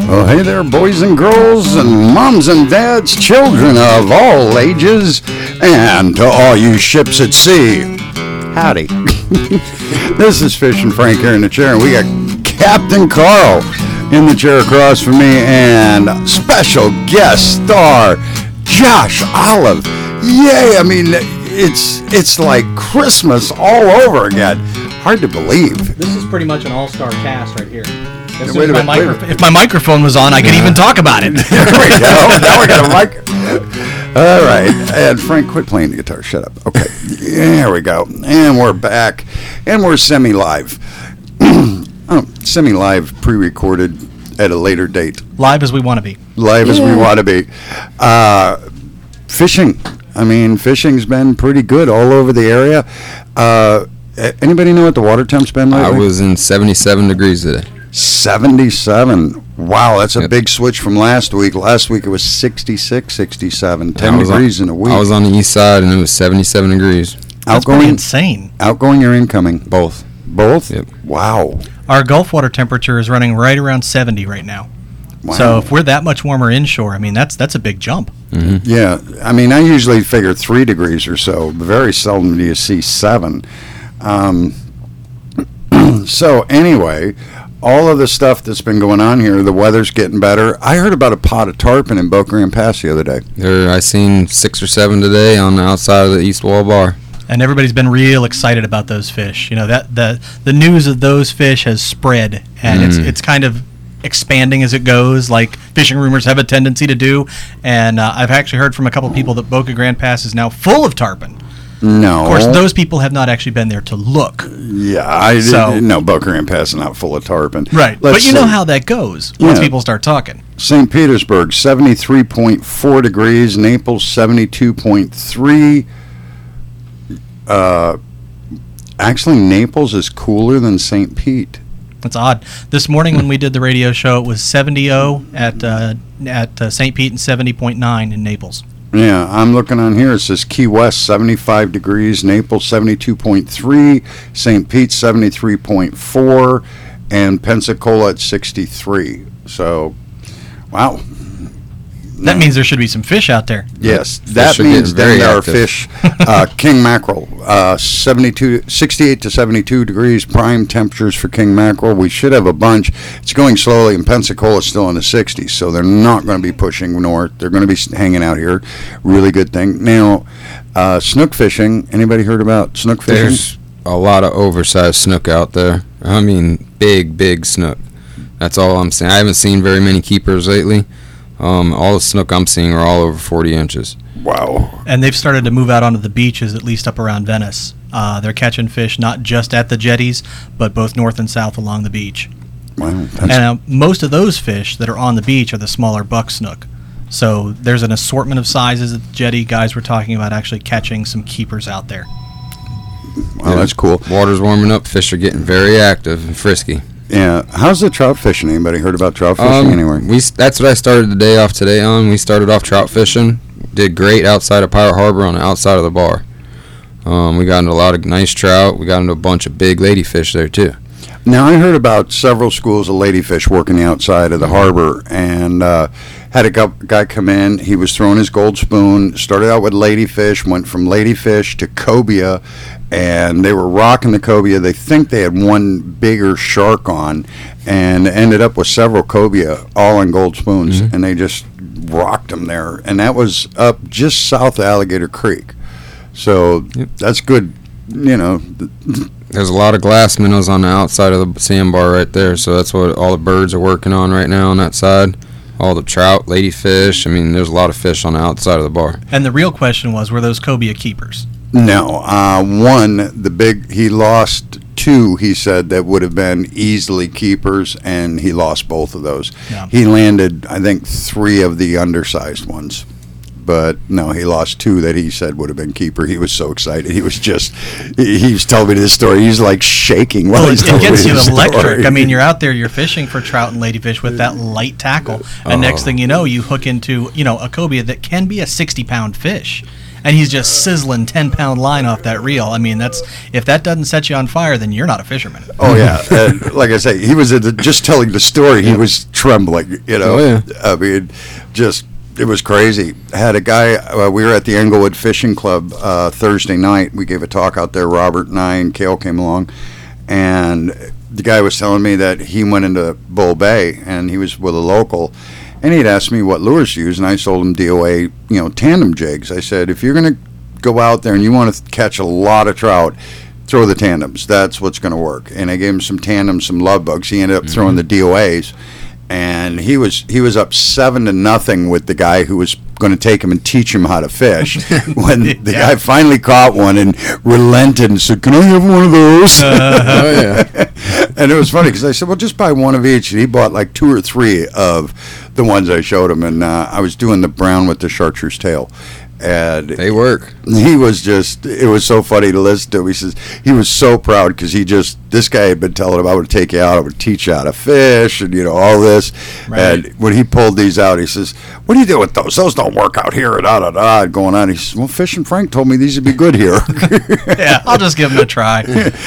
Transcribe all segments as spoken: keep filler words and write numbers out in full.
Well, hey there, boys and girls, and moms and dads, children of all ages, and to all you ships at sea. Howdy. This is Fishing Frank here in the chair, and we got Captain Carl in the chair across from me, and special guest star Josh Olive. Yay! I mean, it's it's like Christmas all over again. Hard to believe. This is pretty much an all-star cast right here. As Wait a my minute, micro- if my microphone was on, I could even talk about it. There we go. Now we got a mic. All right. And Frank, quit playing the guitar. Shut up. Okay. There we go. And we're back. And we're semi-live. oh, semi-live, pre-recorded at a later date. Live as we want to be. Live yeah. as we want to be. Uh, fishing. I mean, fishing's been pretty good all over the area. Uh, anybody know what the water temp's been lately? I was in seventy-seven degrees today. seventy-seven. Wow, that's a yep. big switch from last week. Last week it was sixty-six, sixty-seven, ten degrees on, in a week. I was on the east side and it was seventy-seven degrees. That's outgoing, pretty insane. Outgoing or incoming? Both. Both? Yep. Wow. Our Gulf water temperature is running right around seventy right now. Wow. So if we're that much warmer inshore, I mean, that's that's a big jump. Mm-hmm. Yeah. I mean, I usually figure three degrees or so. Very seldom do you see seven. Um, so anyway, all of the stuff that's been going on here, the weather's getting better. I heard about a pot of tarpon in Boca Grande Pass the other day. There, I seen six or seven today on the outside of the East Wall Bar. And everybody's been real excited about those fish. You know, that the the news of those fish has spread, and mm. it's it's kind of expanding as it goes, like fishing rumors have a tendency to do. And uh, I've actually heard from a couple people that Boca Grande Pass is now full of tarpon. No. Of course, those people have not actually been there to look. Yeah, I so, no, Boca Grande Pass is not full of tarpon. Right. Let's but you see. know how that goes once yeah. people start talking. Saint Petersburg, seventy-three point four degrees. Naples, seventy-two point three. Uh, actually, Naples is cooler than Saint Pete. That's odd. This morning when we did the radio show, it was seventy at uh, at uh, Saint Pete and seventy point nine in Naples. Yeah, I'm looking on here. It says Key West, seventy-five degrees. Naples, seventy-two point three. Saint Pete, seventy-three point four. And Pensacola at sixty-three. So, wow. That no. means there should be some fish out there. Yes, that means that there are fish. Uh, king mackerel, uh, seventy-two, sixty-eight to seventy-two degrees, prime temperatures for king mackerel. We should have a bunch. It's going slowly, and Pensacola's still in the sixties, so they're not going to be pushing north. They're going to be hanging out here. Really good thing. Now, uh, snook fishing. Anybody heard about snook fishing? There's a lot of oversized snook out there. I mean, big, big snook. That's all I'm saying. I haven't seen very many keepers lately. Um, all the snook I'm seeing are all over forty inches. Wow. And they've started to move out onto the beaches, at least up around Venice. Uh, they're catching fish not just at the jetties, but both north and south along the beach. Wow. And uh, most of those fish that are on the beach are the smaller buck snook. So there's an assortment of sizes at the jetty. Guys were talking about actually catching some keepers out there. Wow, yeah, that's cool. Water's warming up. Fish are getting very active and frisky. Yeah, how's the trout fishing? Anybody heard about trout fishing um, anywhere? We that's what I started the day off today on. We started off trout fishing. Did great outside of Pirate Harbor on the outside of the bar. Um, we got into a lot of nice trout. We got into a bunch of big ladyfish there too. Now I heard about several schools of ladyfish working the outside of the harbor, and uh, had a guy come in. He was throwing his gold spoon. Started out with ladyfish, went from ladyfish to cobia, and they were rocking the cobia. They think they had one bigger shark on, and ended up with several cobia all on gold spoons, mm-hmm. and they just rocked them there. And that was up just south of Alligator Creek. So yep. that's good, you know. There's a lot of glass minnows on the outside of the sandbar right there, so that's what all the birds are working on right now on that side. All the trout, ladyfish. I mean, there's a lot of fish on the outside of the bar. And the real question was, were those cobia keepers? No. Uh, one, the big, he lost two, he said, that would have been easily keepers, and he lost both of those. Yeah. He landed, I think, three of the undersized ones. But no, he lost two that he said would have been keeper. He was so excited. He was just, he, he was telling me this story. He's like shaking while well, he's it, telling it gets me you this electric. story. I mean, you're out there, you're fishing for trout and ladyfish with that light tackle. And oh. next thing you know, you hook into, you know, a cobia that can be a sixty pound fish. and he's just sizzling ten pound line off that reel. I mean, that's if that doesn't set you on fire, then you're not a fisherman. Oh yeah, and like I say, he was at the, just telling the story. He was trembling. You know, Oh, yeah. I mean, just it was crazy. I had a guy. Uh, we were at the Englewood Fishing Club uh, Thursday night. We gave a talk out there. Robert and I and Cale came along, and the guy was telling me that he went into Bull Bay and he was with a local. And he'd asked me what lures to use, and I told him D O A, you know, tandem jigs. I said, if you're going to go out there and you want to catch a lot of trout, throw the tandems. That's what's going to work. And I gave him some tandems, some love bugs. He ended up mm-hmm. throwing the D O As, and he was he was up seven to nothing with the guy who was going to take him and teach him how to fish. When the yeah. guy finally caught one and relented and said, "Can I have one of those?" Uh, oh yeah. And it was funny because I said, "Well, just buy one of each." And he bought like two or three of the ones I showed him, and uh, I was doing the brown with the chartreuse tail, and they work. He was just, it was so funny to listen to. He says he was so proud because he just, this guy had been telling him, I would take you out, I would teach you how to fish, and you know, all this. Right. And when he pulled these out, he says, "What do you do with those? Those don't work out here," and da da da going on. He says, "Well, Fish and Frank told me these would be good here." Yeah, I'll just give him a try.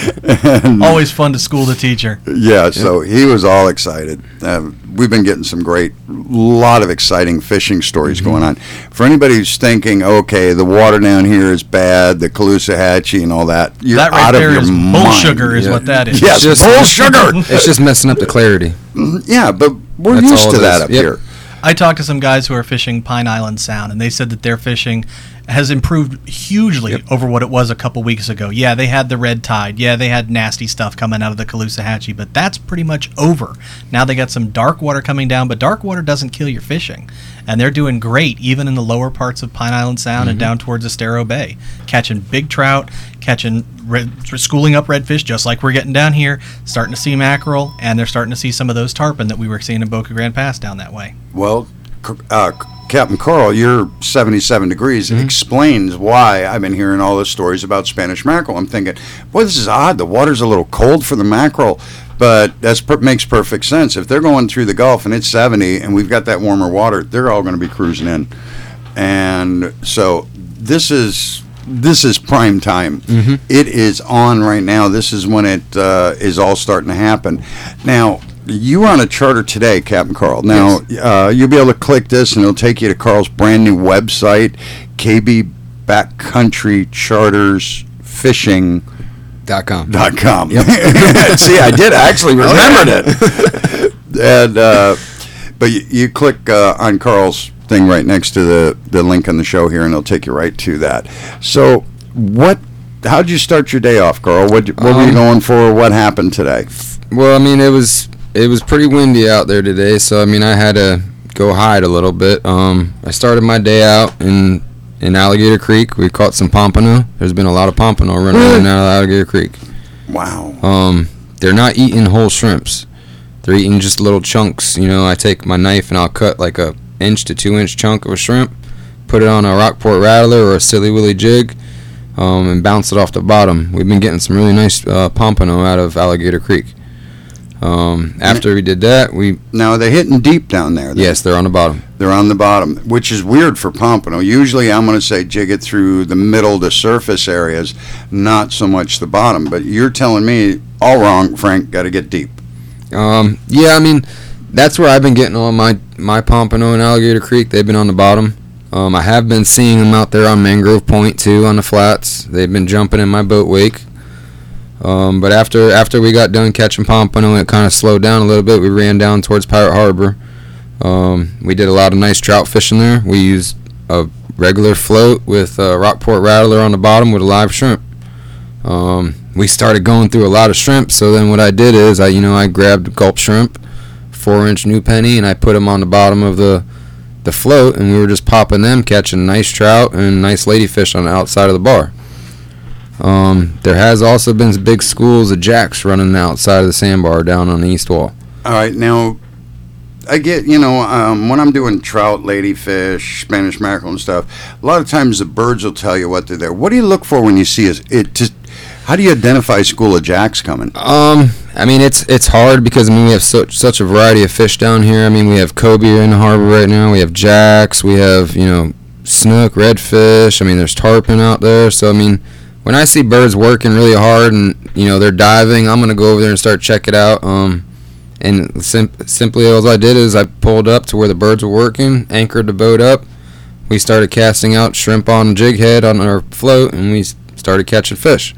And, always fun to school the teacher. Yeah, so he was all excited. Uh, we've been getting some great, lot of exciting fishing stories mm-hmm. going on. For anybody who's thinking, okay, the water down here is bad, the Caloosahatchee and all that, you're that right out there of your is mind. Bull sugar is yeah. what that is. Yes, just, bull sugar. It's just messing up the clarity. Yeah, but we're That's used all to it that is. up Yep. here. I talked to some guys who are fishing Pine Island Sound, and they said that their fishing has improved hugely yep. over what it was a couple weeks ago. Yeah, they had the red tide. Yeah, they had nasty stuff coming out of the Caloosahatchee, but that's pretty much over. Now they got some dark water coming down, but dark water doesn't kill your fishing. And they're doing great, even in the lower parts of Pine Island Sound mm-hmm. and down towards Estero Bay. Catching big trout, catching, red, schooling up redfish, just like we're getting down here, starting to see mackerel, and they're starting to see some of those tarpon that we were seeing in Boca Grande Pass down that way. Well, uh, Captain Carl, your seventy-seven degrees mm-hmm. explains why I've been hearing all the stories about Spanish mackerel. I'm thinking, boy, this is odd. The water's a little cold for the mackerel, but that per- makes perfect sense. If they're going through the Gulf and it's seventy and we've got that warmer water, they're all going to be cruising in. And so this is this is prime time. Mm-hmm. It is on right now. This is when it uh, is all starting to happen. Now, you were on a charter today, Captain Carl. Now, yes. uh, you'll be able to click this, and it'll take you to Carl's brand new website, K B Backcountry Charters Fishing dot com. Dot com. Yep. See, I did actually remembered it. And uh, but you, you click uh, on Carl's thing right next to the, the link on the show here, and it'll take you right to that. So, what? How did you start your day off, Carl? What, what um, were you going for? What happened today? Well, I mean, it was. It was pretty windy out there today, so I mean I had to go hide a little bit. Um, I started my day out in in Alligator Creek. We caught some pompano. There's been a lot of pompano running in and out of Alligator Creek. Wow. Um, they're not eating whole shrimps. They're eating just little chunks. You know, I take my knife and I'll cut like a inch to two inch chunk of a shrimp, put it on a Rockport Rattler or a Silly Willy jig, um, and bounce it off the bottom. We've been getting some really nice uh, pompano out of Alligator Creek. Um, after we did that, we... Now, are they hitting deep down there? Then? Yes, they're on the bottom. They're on the bottom, which is weird for pompano. Usually, I'm going to say jig it through the middle to surface areas, not so much the bottom. But you're telling me, all wrong, Frank, got to get deep. Um, yeah, I mean, that's where I've been getting all my, my pompano in Alligator Creek. They've been on the bottom. Um, I have been seeing them out there on Mangrove Point, too, on the flats. They've been jumping in my boat wake. Um, but after after we got done catching pompano, it kind of slowed down a little bit. We ran down towards Pirate Harbor. Um, we did a lot of nice trout fishing there. We used a regular float with a Rockport Rattler on the bottom with a live shrimp. Um, we started going through a lot of shrimp, so then what I did is I, you know, I grabbed gulp shrimp, four-inch new penny, and I put them on the bottom of the the float, and we were just popping them, catching nice trout and nice ladyfish on the outside of the bar. Um, there has also been some big schools of jacks running outside of the sandbar down on the east wall. All right, now, I get, you know, um, when I'm doing trout, ladyfish, Spanish mackerel and stuff, a lot of times the birds will tell you what they're there. What do you look for when you see a, it? Just, how do you identify a school of jacks coming? Um, I mean, it's it's hard because, I mean, we have such, such a variety of fish down here. I mean, we have cobia in the harbor right now. We have jacks. We have, you know, snook, redfish. I mean, there's tarpon out there. So, I mean, when I see birds working really hard and, you know, they're diving, I'm going to go over there and start check it out. Um, and sim- simply all I did is I pulled up to where the birds were working, anchored the boat up. We started casting out shrimp on jig head on our float, and we started catching fish.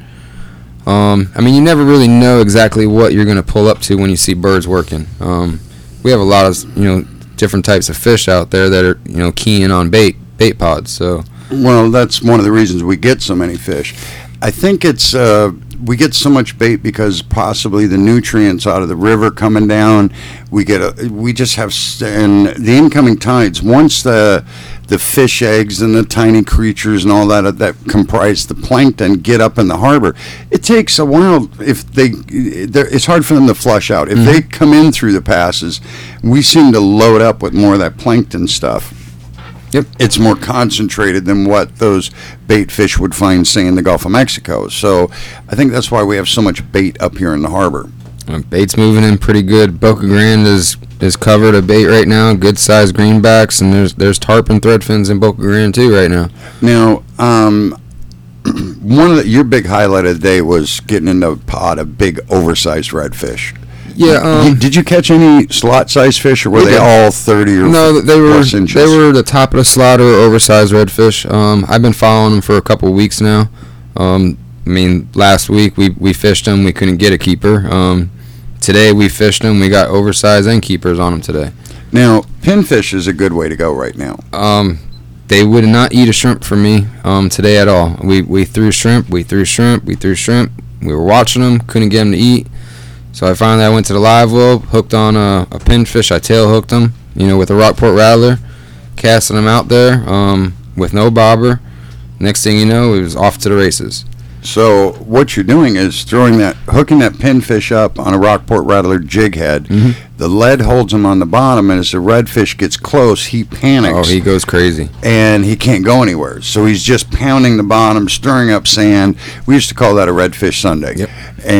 Um, I mean, you never really know exactly what you're going to pull up to when you see birds working. Um, we have a lot of, you know, different types of fish out there that are, you know, keying on bait, bait pods. So, well, that's one of the reasons we get so many fish. I think it's uh, we get so much bait because possibly the nutrients out of the river coming down. We get a, we just have and the incoming tides. Once the the fish eggs and the tiny creatures and all that that comprise the plankton get up in the harbor, it takes a while. If they, it's hard for them to flush out. If mm-hmm. they come in through the passes, we seem to load up with more of that plankton stuff. Yep. It's more concentrated than what those bait fish would find, say, in the Gulf of Mexico. So I think that's why we have so much bait up here in the harbor. Uh, bait's moving in pretty good. Boca Grande is is covered a bait right now, good sized greenbacks, and there's there's tarpon threadfins in Boca Grande too right now. Now, um, one of the, your big highlight of the day was getting into a pot of big oversized redfish. Yeah. Um, did you catch any slot-sized fish, or were they all thirty or no? They were. Plus inches? They were the top of the slot or oversized redfish. Um, I've been following them for a couple of weeks now. Um, I mean, last week we, we fished them. We couldn't get a keeper. Um, today we fished them. We got oversized and keepers on them today. Now, pinfish is a good way to go right now. Um, they would not eat a shrimp for me um, today at all. We we threw shrimp. We threw shrimp. We threw shrimp. We were watching them. Couldn't get them to eat. So I finally I went to the live well, hooked on a, a pinfish. I tail hooked them, you know, with a Rockport Rattler, casting them out there um, with no bobber. Next thing you know, it was off to the races. So what you're doing is throwing that, hooking that pinfish up on a Rockport Rattler jig head. Mm-hmm. The lead holds him on the bottom, and as the redfish gets close, he panics. Oh, he goes crazy. And he can't go anywhere. So he's just pounding the bottom, stirring up sand. We used to call that a redfish Sunday. Yep.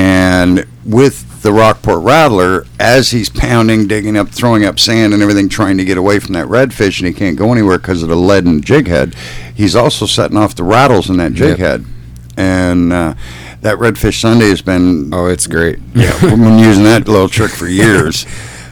And with the Rockport Rattler, as he's pounding, digging up, throwing up sand and everything, trying to get away from that redfish, and he can't go anywhere because of the lead in the jig head, he's also setting off the rattles in that jig yep. head. And uh, that redfish Sunday has been oh, it's great. Yeah, we've been using that little trick for years.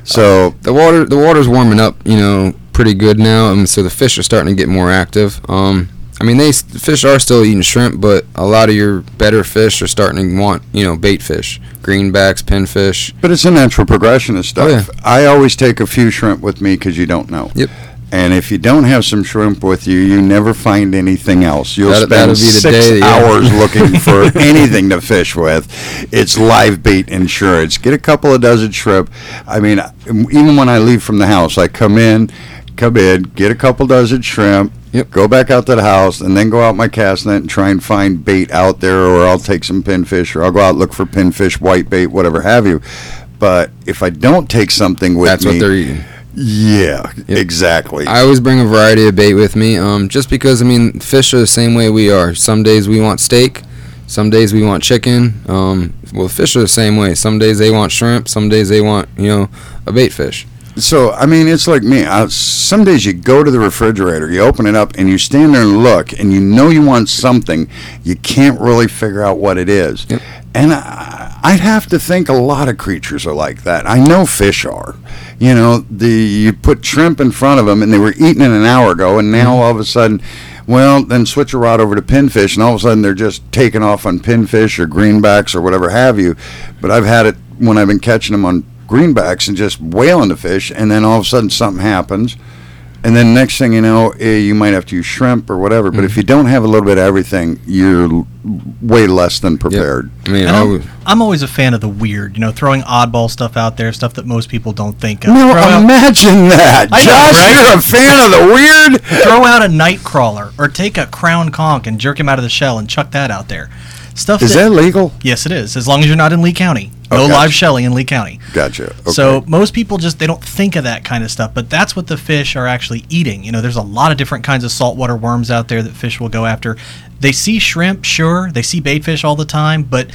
So uh, the water, the water's warming up, you know, pretty good now, and so the fish are starting to get more active. Um, I mean, they the fish are still eating shrimp, but a lot of your better fish are starting to want, you know, bait fish, greenbacks, pinfish. But it's a natural progression of stuff. Oh, yeah. I always take a few shrimp with me because you don't know. Yep. And if you don't have some shrimp with you, you never find anything else. You'll that, spend be six day, hours yeah. looking for anything to fish with. It's live bait insurance. Get a couple of dozen shrimp. I mean, even when I leave from the house, I come in, come in, get a couple dozen shrimp, yep. go back out to the house, and then go out my cast net and try and find bait out there, or I'll take some pinfish, or I'll go out and look for pinfish, white bait, whatever have you. But if I don't take something with That's me... That's what they're eating. Yeah, yep. exactly. I always bring a variety of bait with me, um, just because, I mean, fish are the same way we are. Some days we want steak, some days we want chicken. Um, well, fish are the same way. Some days they want shrimp, some days they want, you know, a bait fish. So, I mean, it's like me. I, some days you go to the refrigerator, you open it up, and you stand there and look, and you know you want something. You can't really figure out what it is. Yep. And I, I'd have to think a lot of creatures are like that. I know fish are. You know, the you put shrimp in front of them, and they were eating it an hour ago, and now all of a sudden, well, then switch a rod over to pinfish, and all of a sudden they're just taking off on pinfish or greenbacks or whatever have you. But I've had it when I've been catching them on greenbacks and just whaling the fish, and then all of a sudden something happens, and then next thing you know, eh, you might have to use shrimp or whatever. But mm-hmm. if you don't have a little bit of everything, you're l- way less than prepared. Yep. I mean, I'm, I'm always a fan of the weird, you know, throwing oddball stuff out there, stuff that most people don't think of. No, throw imagine out, that. I Josh, know, right? You're a fan of the weird? Throw out a night crawler, or take a crown conch and jerk him out of the shell and chuck that out there. Stuff Is that, that legal? Yes, it is, as long as you're not in Lee County. No oh, gotcha. live shelling in Lee County. Gotcha. Okay. So most people just, they don't think of that kind of stuff, but that's what the fish are actually eating. You know, there's a lot of different kinds of saltwater worms out there that fish will go after. They see shrimp, sure. They see bait fish all the time, but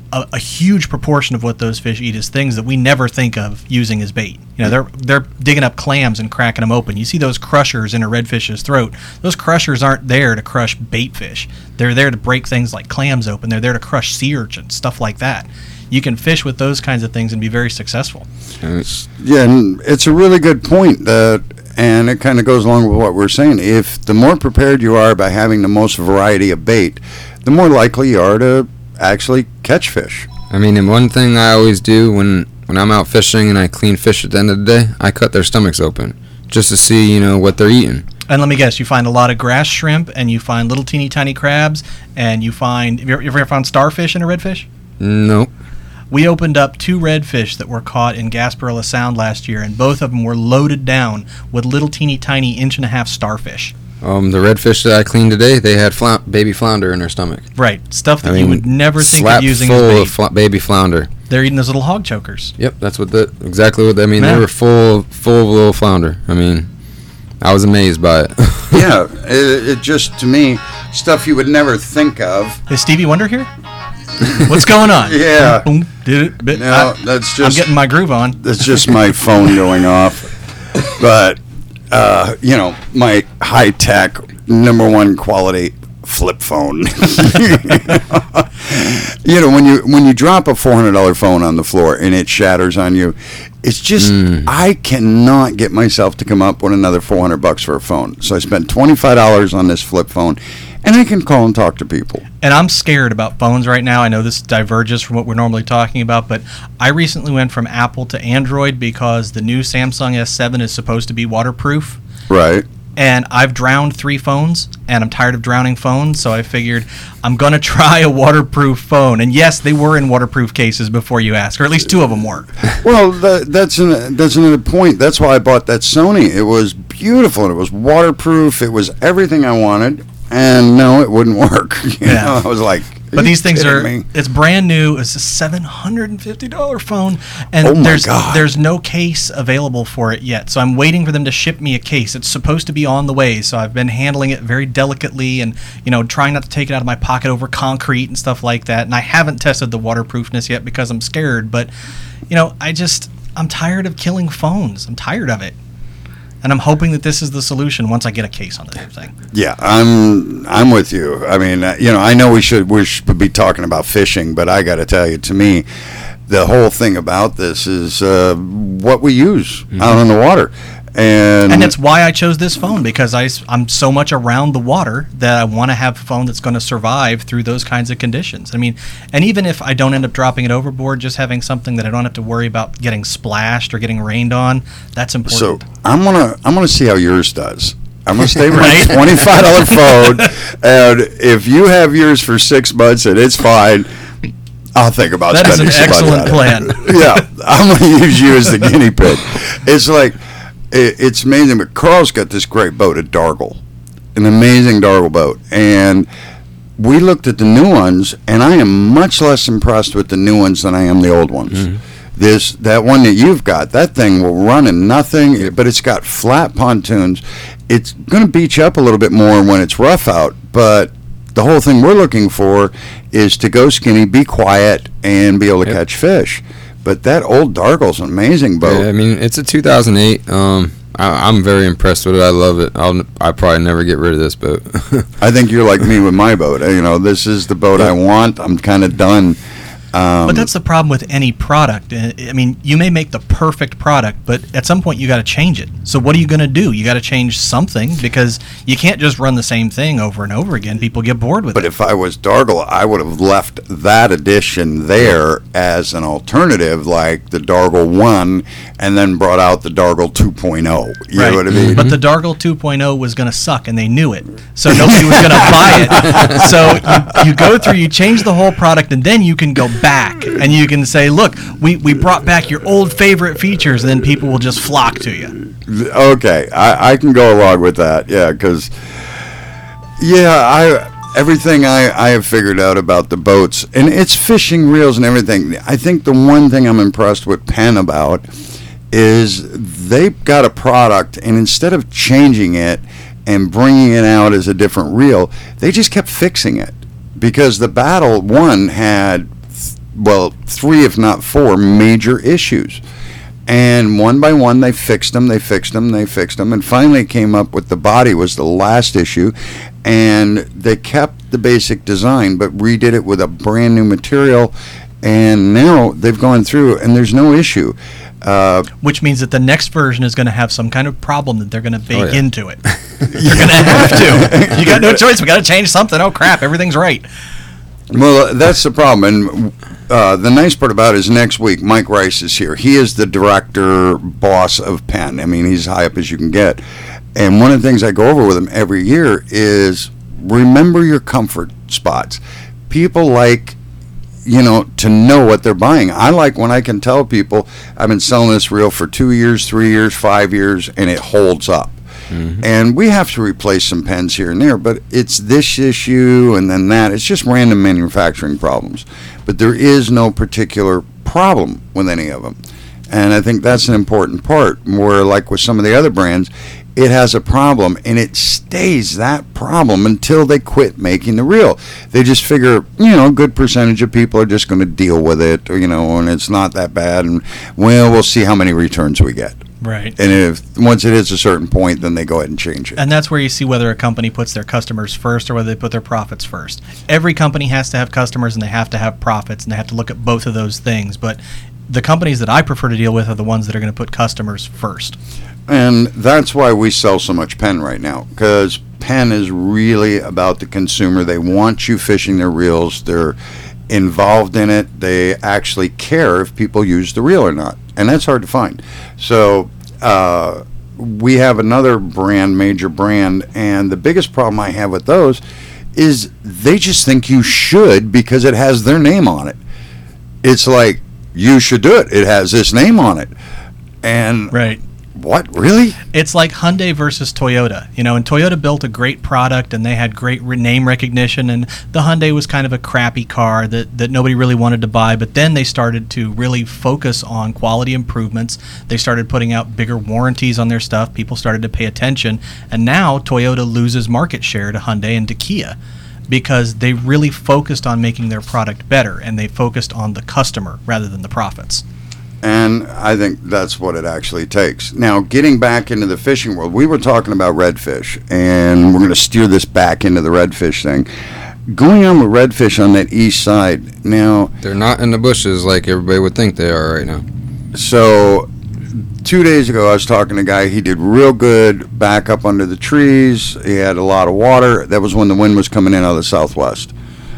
a, a huge proportion of what those fish eat is things that we never think of using as bait. You know, they're they're digging up clams and cracking them open. You see those crushers in a redfish's throat. Those crushers aren't there to crush bait fish. They're there to break things like clams open. They're there to crush sea urchins, stuff like that. You can fish with those kinds of things and be very successful. Yeah, and it's a really good point, that, and it kind of goes along with what we're saying. If the more prepared you are by having the most variety of bait, the more likely you are to actually catch fish. I mean, and one thing I always do when, when I'm out fishing and I clean fish at the end of the day, I cut their stomachs open just to see, you know, what they're eating. And let me guess, you find a lot of grass shrimp, and you find little teeny tiny crabs, and you find, have you ever, you ever found starfish in a redfish? Nope. We opened up two redfish that were caught in Gasparilla Sound last year, and both of them were loaded down with little teeny tiny inch and a half starfish. Um, the redfish that I cleaned today, they had flou- baby flounder in their stomach. Right, stuff that I you mean, would never think slapped of using full as bait. of fl- baby flounder. They're eating those little hog chokers. Yep, that's what the exactly what they, I mean. Yeah. They were full, full of little flounder. I mean, I was amazed by it. Yeah, it, it just, to me, stuff you would never think of. Is Stevie Wonder here? What's going on? Yeah. Boom, boom, did it, bit, No, I, that's I'm just getting my groove on. that's just my phone going off. But uh, you know, my high tech, number one quality flip phone. You know, when you when you drop a four hundred dollar phone on the floor and it shatters on you, it's just Mm. I cannot get myself to come up with another four hundred bucks for a phone. So I spent twenty five dollars on this flip phone, and I can call and talk to people. And I'm scared about phones right now. I know this diverges from what we're normally talking about, but I recently went from Apple to Android because the new Samsung S seven is supposed to be waterproof. Right. And I've drowned three phones, and I'm tired of drowning phones, so I figured I'm going to try a waterproof phone. And yes, they were in waterproof cases before you ask, or at least two of them were. Well, that, that's an, that's another point. That's why I bought that Sony. It was beautiful, and it was waterproof. It was everything I wanted, and no, it wouldn't work. You Yeah. know, I was like, But these things are, me? it's brand new. It's a seven hundred fifty dollars phone, and Oh my there's God. there's no case available for it yet. So I'm waiting for them to ship me a case. It's supposed to be on the way, so I've been handling it very delicately and, you know, trying not to take it out of my pocket over concrete and stuff like that. And I haven't tested the waterproofness yet because I'm scared, but, you know, I just, I'm tired of killing phones. I'm tired of it. And I'm hoping that this is the solution once I get a case on the damn thing. Yeah, I'm I'm with you. I mean, uh, you know, I know we should we should be talking about fishing, but I got to tell you, to me, the whole thing about this is uh, what we use Mm-hmm. out on the water, and And that's why I chose this phone, because I, am so much around the water that I want to have a phone that's going to survive through those kinds of conditions. I mean, and even if I don't end up dropping it overboard, just having something that I don't have to worry about getting splashed or getting rained on, that's so important. I'm gonna I'm gonna see how yours does. I'm gonna stay with Right? a twenty-five dollar phone, and if you have yours for six months and it's fine, I'll think about That is spending an some money excellent on it. plan. Yeah, I'm gonna use you as the guinea pig. It's like it, it's amazing. But Carl's got this great boat, a Dargle, an amazing Dargle boat, and we looked at the new ones, and I am much less impressed with the new ones than I am the old ones. Mm-hmm. This that one that you've got, that thing will run in nothing, but it's got flat pontoons. It's going to beat you up a little bit more when it's rough out, but the whole thing we're looking for is to go skinny, be quiet, and be able to Yep. catch fish. But that old Dargle's an amazing boat. Yeah, I mean, it's a two thousand eight. Um, I, I'm very impressed with it. I love it. I'll I probably never get rid of this boat. I think you're like me with my boat. You know, this is the boat I want. I'm kind of done. Um, But that's the problem with any product. Uh, I mean, you may make the perfect product, but at some point you got to change it. So what are you going to do? You got to change something, because you can't just run the same thing over and over again. People get bored with But it. if I was Dargle, I would have left that edition there as an alternative, like the Dargle one, and then brought out the Dargle two point oh. You know what I mean? But the Dargle two point oh was going to suck, and they knew it. So nobody was going to buy it. So you, you go through, you change the whole product, and then you can go back, and you can say, look, we, we brought back your old favorite features, and then people will just flock to you. Okay, I, I can go along with that. Yeah, because yeah, I everything I, I have figured out about the boats, and it's fishing reels and everything. I think the one thing I'm impressed with Penn about is they've got a product, and instead of changing it and bringing it out as a different reel, they just kept fixing it, because the Battle one had well, three, if not four, major issues. And one by one, they fixed them, they fixed them, they fixed them, and finally came up with the body was the last issue. And they kept the basic design, but redid it with a brand new material. And now they've gone through, and there's no issue. Uh, Which means that the next version is going to have some kind of problem that they're going to bake Oh, yeah. into it. You're going to have to. You got no choice. We got to change something. Oh, crap. Everything's right. Well, that's the problem. And uh, the nice part about it is next week, Mike Rice is here. He is the director, boss of Penn. I mean, he's high up as you can get. And one of the things I go over with him every year is remember your comfort spots. People like, you know, to know what they're buying. I like when I can tell people I've been selling this reel for two years, three years, five years, and it holds up. Mm-hmm. And we have to replace some pens here and there, but it's this issue and then that. It's just random manufacturing problems. But there is no particular problem with any of them. And I think that's an important part, where like with some of the other brands, it has a problem and it stays that problem until they quit making the reel. They just figure, you know, a good percentage of people are just going to deal with it, you know, and it's not that bad. And, well, we'll see how many returns we get. Right. And if once it hits a certain point, then they go ahead and change it. And that's where you see whether a company puts their customers first or whether they put their profits first. Every company has to have customers and they have to have profits, and they have to look at both of those things. But the companies that I prefer to deal with are the ones that are going to put customers first. And that's why we sell so much Penn right now, because Penn is really about the consumer. They want you fishing their reels. They're involved in it. They actually care if people use the reel or not. And that's hard to find. So uh, we have another brand, major brand, and the biggest problem I have with those is they just think you should because it has their name on it. It's like, you should do it. It has this name on it. And Right. what, really? It's like Hyundai versus Toyota. You know, and Toyota built a great product and they had great re- name recognition, and the Hyundai was kind of a crappy car that, that nobody really wanted to buy. But then they started to really focus on quality improvements. They started putting out bigger warranties on their stuff. People started to pay attention. And now Toyota loses market share to Hyundai and to Kia because they really focused on making their product better, and they focused on the customer rather than the profits. And I think that's what it actually takes. Now, getting back into the fishing world, we were talking about redfish, and we're going to steer this back into the redfish thing. Going on with redfish on that east side, now, They're not in the bushes like everybody would think they are right now. so two days ago I was talking to a guy. He did real good back up under the trees. He had a lot of water. That was when the wind was coming in out of the southwest.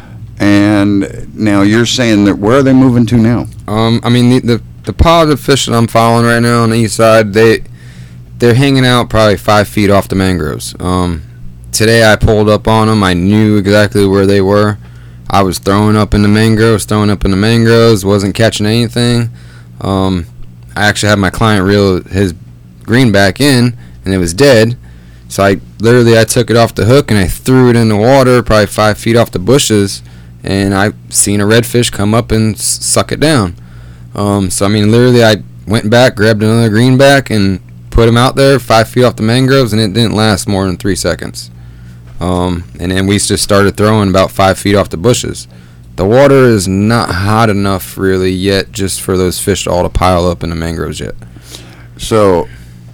And now you're saying that where are they moving to now? Um, I mean, the, the the positive fish that I'm following right now on the east side, they they're hanging out probably five feet off the mangroves. Um, today I pulled up on them. I knew exactly where they were. I was throwing up in the mangroves, throwing up in the mangroves, wasn't catching anything. Um, I actually had my client reel his greenback in, and it was dead. So I literally I took it off the hook and I threw it in the water, probably five feet off the bushes, and I seen a redfish come up and s- suck it down. Um, so I mean, literally, I went back, grabbed another greenback, and put him out there five feet off the mangroves, and it didn't last more than three seconds. Um, and then we just started throwing about five feet off the bushes. The water is not hot enough really yet, just for those fish all to pile up in the mangroves yet. So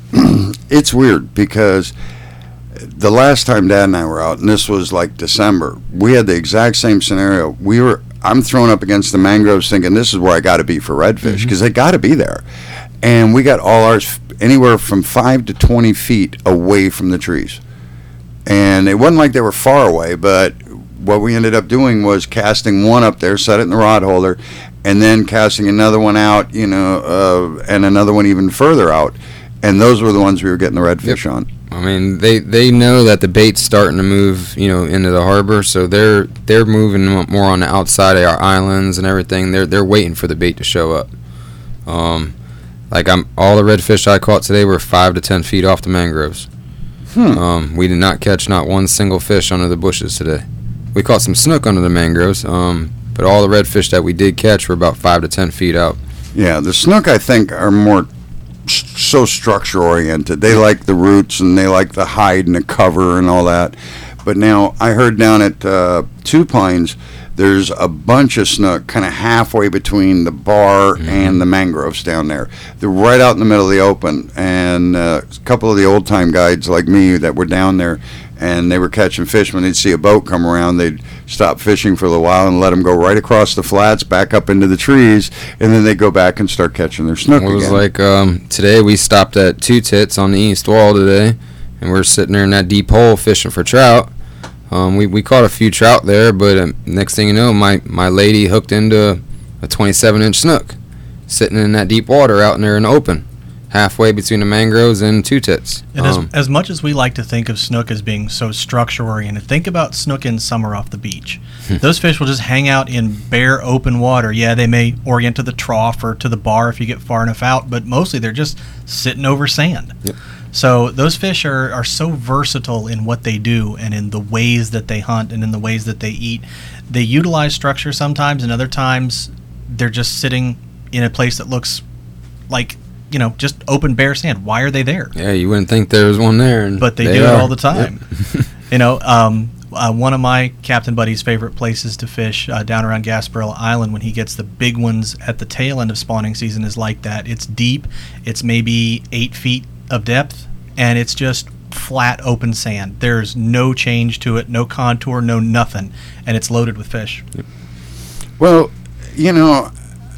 it's weird because the last time Dad and I were out, and this was like December, we had the exact same scenario. We were, I'm thrown up against the mangroves thinking this is where I got to be for redfish because mm-hmm. they got to be there. And we got all ours anywhere from five to twenty feet away from the trees. And it wasn't like they were far away, but what we ended up doing was casting one up there, set it in the rod holder, and then casting another one out, you know, uh, and another one even further out. And those were the ones we were getting the redfish yep. on. I mean, they, they know that the bait's starting to move, you know, into the harbor, so they're they're moving more on the outside of our islands and everything. They're they're waiting for the bait to show up. Um, like I'm all the redfish I caught today were five to ten feet off the mangroves. Hmm. Um, we did not catch not one single fish under the bushes today. We caught some snook under the mangroves, um, but all the redfish that we did catch were about five to ten feet out. Yeah, the snook I think are more so structure oriented. They like the roots and they like the hide and the cover and all that. But now I heard down at uh, Two Pines there's a bunch of snook kind of halfway between the bar mm-hmm. and the mangroves down there. They're right out in the middle of the open, and uh, a couple of the old-time guides like me that were down there, and they were catching fish. When they'd see a boat come around, they'd stop fishing for a little while and let them go right across the flats, back up into the trees, and then they'd go back and start catching their snook again. It was like um, today we stopped at Two Tits on the east wall today, and we're sitting there in that deep hole fishing for trout. Um, we, we caught a few trout there, but um, next thing you know, my, my lady hooked into a twenty-seven inch snook sitting in that deep water out in there in the open, halfway between the mangroves and Two Tits. And um, as, as much as we like to think of snook as being so structure-oriented, think about snook in summer off the beach. Those fish will just hang out in bare, open water. Yeah, they may orient to the trough or to the bar if you get far enough out, but mostly they're just sitting over sand. Yep. So those fish are, are so versatile in what they do and in the ways that they hunt and in the ways that they eat. They utilize structure sometimes, and other times they're just sitting in a place that looks like, you know, just open, bare sand. Why are they there? Yeah, you wouldn't think there was one there. And but they, they do are. it all the time. Yep. You know, um, uh, one of my Captain Buddy's favorite places to fish uh, down around Gasparilla Island when he gets the big ones at the tail end of spawning season is like that. It's deep. It's maybe eight feet of depth, and it's just flat, open sand. There's no change to it, no contour, no nothing, and it's loaded with fish. Yep. Well, you know,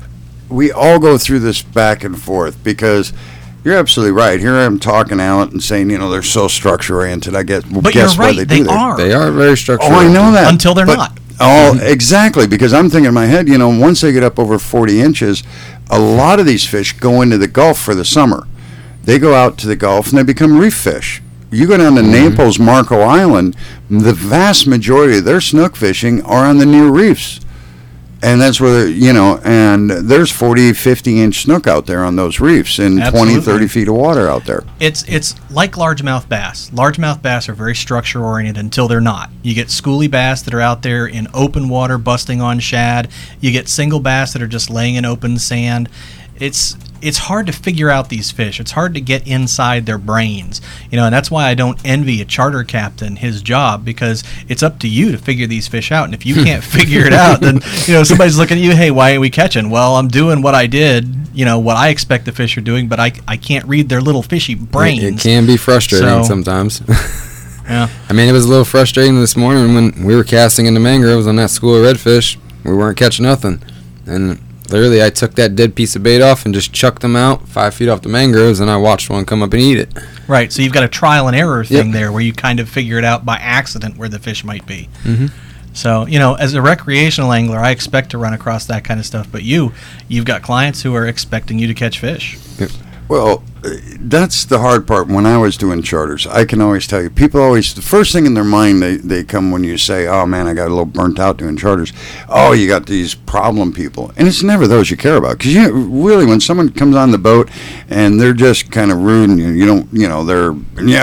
we all go through this back and forth because you're absolutely right. Here I am talking out and saying, you know, they're so structure oriented. I guess, well, But guess you're right, what they, they do. are. They are very structured. Oh, I know that. Until they're But- not. Oh, exactly. Because I'm thinking in my head, you know, once they get up over forty inches, a lot of these fish go into the Gulf for the summer. They go out to the Gulf and they become reef fish. You go down to Mm-hmm. Naples, Marco Island, the vast majority of their snook fishing are on the near reefs. And that's where, you know, and there's forty, fifty inch snook out there on those reefs and twenty, Absolutely. thirty feet of water out there. It's it's like largemouth bass. Largemouth bass are very structure oriented until they're not. You get schoolie bass that are out there in open water busting on shad. You get single bass that are just laying in open sand. It's it's hard to figure out these fish. It's hard to get inside their brains, you know, and that's why I don't envy a charter captain his job, because it's up to you to figure these fish out. And if you can't figure it out, then, you know, somebody's looking at you, hey, why ain't we catching? Well, I'm doing what I did, you know, what I expect the fish are doing, but I, I can't read their little fishy brains. It, it can be frustrating So- sometimes. Yeah. I mean, it was a little frustrating this morning when we were casting in the mangroves on that school of redfish. We weren't catching nothing. And literally, I took that dead piece of bait off and just chucked them out five feet off the mangroves, and I watched one come up and eat it. Right, so you've got a trial and error thing Yep. there where you kind of figure it out by accident where the fish might be. Mm-hmm. So, you know, as a recreational angler, I expect to run across that kind of stuff. But you, you've got clients who are expecting you to catch fish. Well, uh, that's the hard part. When I was doing charters, I can always tell you, people always, the first thing in their mind, they, they come when you say, oh man, I got a little burnt out doing charters. Oh, you got these problem people. And it's never those you care about. Because you really, when someone comes on the boat and they're just kind of rude and you, you don't, you know, they're, yeah,